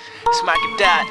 It's Michael Dot.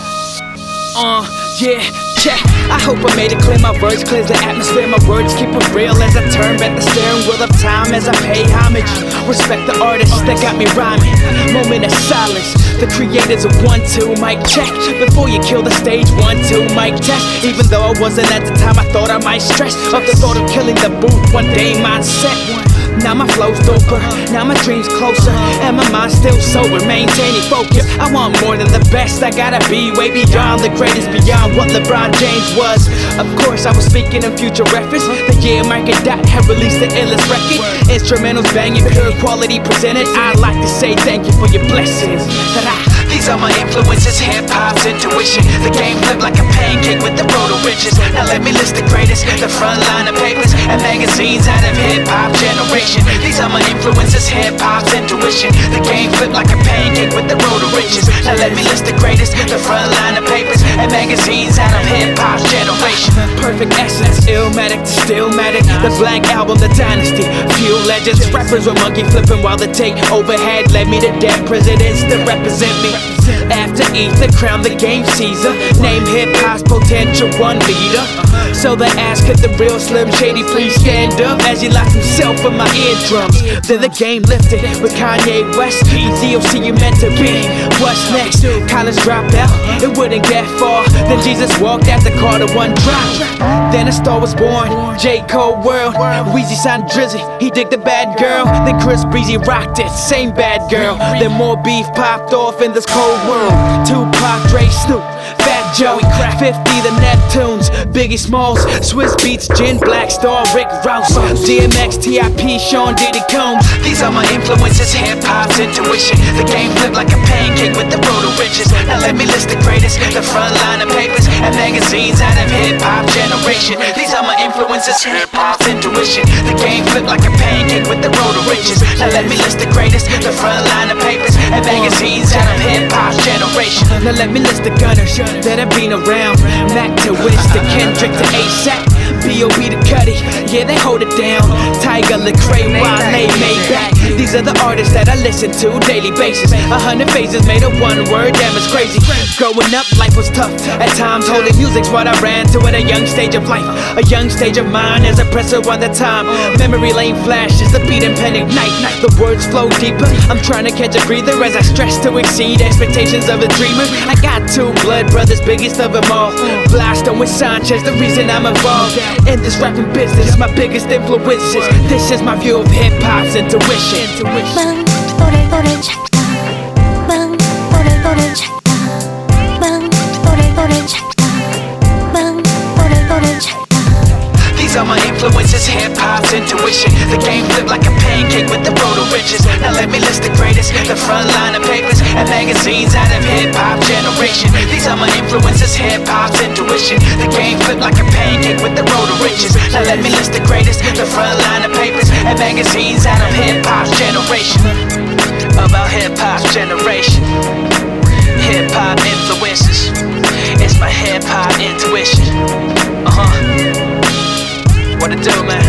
Yeah, check. I hope I made it clear. My words clears the atmosphere. My words keep it real as I turn back the steering wheel of time as I pay homage. Respect the artists that got me rhyming. Moment of silence. The creators of 1-2 mic check. Before you kill the stage, 1-2 mic test. Even though I wasn't at the time, I thought I might stress of the thought of killing the booth one day mindset. Now my flow's doper, now my dream's closer, and my mind's still sober, maintaining focus. I want more than the best, I gotta be way beyond the greatest, beyond what LeBron James was. Of course I was speaking in future reference, the year Michael Dot had released the illest record. Instrumentals banging, pure quality presented. I'd like to say thank you for your blessings. These are my influences, hip-hop's intuition. The game flipped like a pancake with the road to riches. Now let me list the greatest, the front line of papers and magazines out of hip-hop generation. These are my influences, hip-hop's intuition. The game flipped like a pancake with the road to riches. Now let me list the greatest, the front line of papers and magazines out of hip-hop's generation. Perfect essence, Illmatic to Stillmatic, the Black Album, the Dynasty, few legends. Rappers were monkey flipping while the take overhead led me to dead presidents that represent me. After Ether, crown the game Caesar. Name hip-hop's potential one leader. So they ask, could the real Slim Shady please stand up as he locked himself in my eardrums. Then the game lifted with Kanye West. ETOC you meant to be. What's next? College dropped out, it wouldn't get far. Then Jesus walked after Carter one drop. Then a star was born, J. Cole World. Weezy signed Drizzy, he digged the bad girl. Then Chris Breezy rocked it, same bad girl. Then more beef popped off in this cold world. Tupac, Dre, Snoop, Fat Joey, 50 the Neptunes, Biggie Smalls, Swiss Beats, Jen Black Star, Rick Ross, DMX, T.I.P., Sean Diddy Combs. These are my influences, hip-hop's intuition. The game flipped like a pancake with the road to riches. Now let me list the greatest, the front line of papers and magazines out of hip-hop generation. These are my influences, hip-hop's intuition. The game flipped like a pancake with the road to riches. Now let me list the greatest, the front line of papers and magazines out of hip-hop generation. Now let me list the gunners that have been around. Mac to Wiz to Kendrick to ASAP, B.O.B. to Cudi, yeah they hold it down. Tiger, Lecrae, Wale, Maybach. These are the artists that I listen to daily basis. 100 faces made of one word, damn it's crazy. Growing up, life was tough. At times, holy music's what I ran to at a young stage of life. A young stage of mine as a presser on the time. Memory lane flashes, the beat and pen ignite. The words flow deeper. I'm trying to catch a breather as I stress to exceed expectations of a dreamer. I got two blood brothers, biggest of them all. Blasto with Sanchez, the reason I'm involved in this rapping business. My biggest influences. This is my view of hip-hop's intuition. These are my influences, hip-hop's intuition. The game flipped like a pancake with the road to riches. Now let me list the greatest, the front line of papers and magazines out of hip-hop generation. These are my influences, hip-hop's intuition. The game flipped like a pancake with the road to riches. Now let me list the greatest, the front line of papers and magazines out of hip-hop generation. About hip-hop generation, hip-hop influences. It's my hip-hop intuition. What it do, man?